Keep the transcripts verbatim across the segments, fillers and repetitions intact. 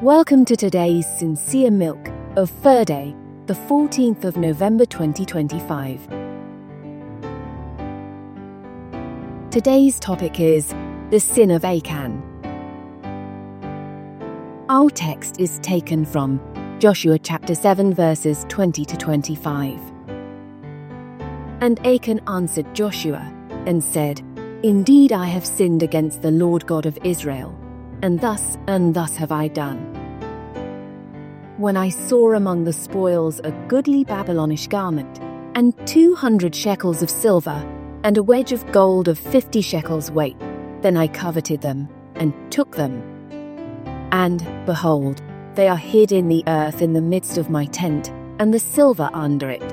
Welcome to today's Sincere Milk of Thursday, the fourteenth of November twenty twenty-five. Today's topic is the sin of Achan. Our text is taken from Joshua chapter seven verses twenty to twenty-five. And Achan answered Joshua and said, Indeed I have sinned against the Lord God of Israel, and thus and thus have I done. When I saw among the spoils a goodly Babylonish garment, and two hundred shekels of silver, and a wedge of gold of fifty shekels weight, then I coveted them, and took them. And, behold, they are hid in the earth in the midst of my tent, and the silver under it.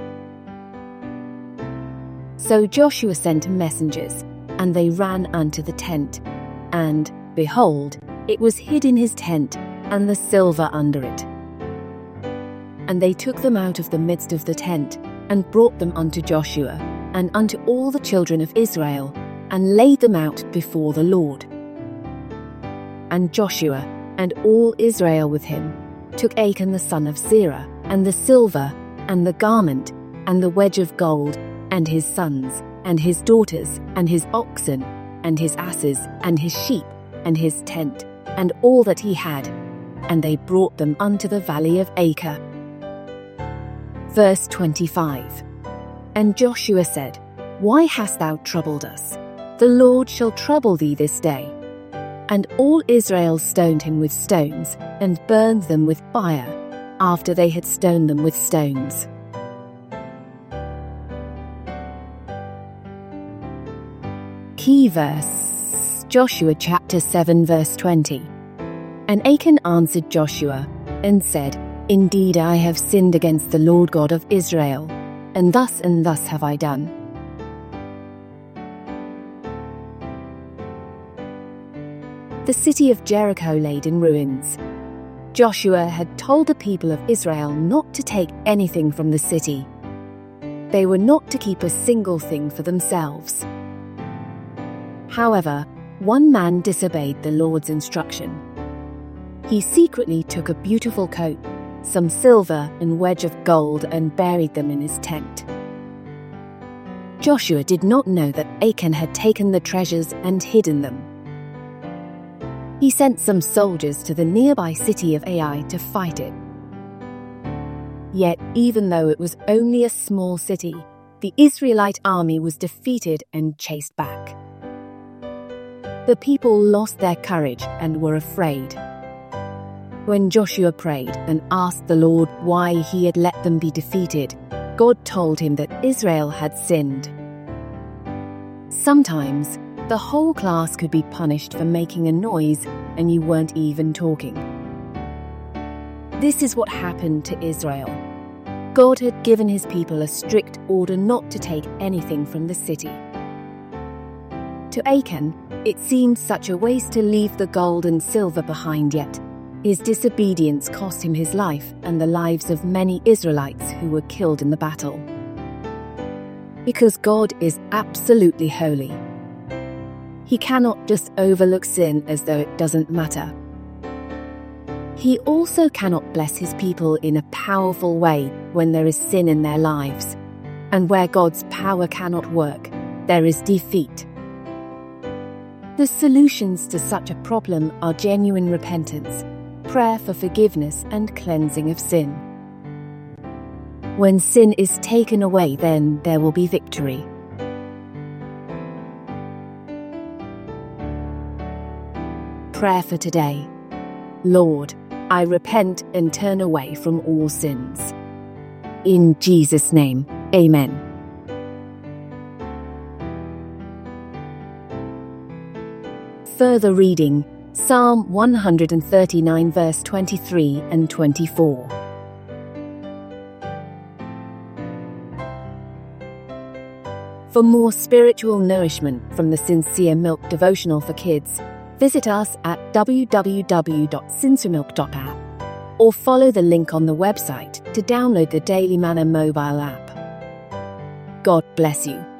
So Joshua sent messengers, and they ran unto the tent, and, behold, it was hid in his tent, and the silver under it. And they took them out of the midst of the tent, and brought them unto Joshua, and unto all the children of Israel, and laid them out before the Lord. And Joshua, and all Israel with him, took Achan the son of Zerah, and the silver, and the garment, and the wedge of gold, and his sons, and his daughters, and his oxen, and his asses, and his sheep, and his tent, and all that he had, and they brought them unto the valley of Achor. Verse twenty-five. And Joshua said, Why hast thou troubled us? The Lord shall trouble thee this day. And all Israel stoned him with stones, and burned them with fire, after they had stoned them with stones. Key verse, Joshua chapter seven verse twenty. And Achan answered Joshua, and said, Indeed I have sinned against the Lord God of Israel, and thus and thus have I done. The city of Jericho laid in ruins. Joshua had told the people of Israel not to take anything from the city. They were not to keep a single thing for themselves. However, one man disobeyed the Lord's instruction. He secretly took a beautiful coat, some silver and wedge of gold, and buried them in his tent. Joshua did not know that Achan had taken the treasures and hidden them. He sent some soldiers to the nearby city of Ai to fight it. Yet, even though it was only a small city, the Israelite army was defeated and chased back. The people lost their courage and were afraid. When Joshua prayed and asked the Lord why he had let them be defeated, God told him that Israel had sinned. Sometimes, the whole class could be punished for making a noise and you weren't even talking. This is what happened to Israel. God had given his people a strict order not to take anything from the city. To Achan, it seemed such a waste to leave the gold and silver behind, yet his disobedience cost him his life and the lives of many Israelites who were killed in the battle. Because God is absolutely holy, he cannot just overlook sin as though it doesn't matter. He also cannot bless his people in a powerful way when there is sin in their lives, and where God's power cannot work, there is defeat. The solutions to such a problem are genuine repentance, prayer for forgiveness, and cleansing of sin. When sin is taken away, then there will be victory. Prayer for today. Lord, I repent and turn away from all sins. In Jesus' name, Amen. Further reading, Psalm one thirty-nine verse twenty-three and twenty-four. For more spiritual nourishment from the Sincere Milk devotional for kids, visit us at w w w dot sincere milk dot app or follow the link on the website to download the Daily Manna mobile app. God bless you.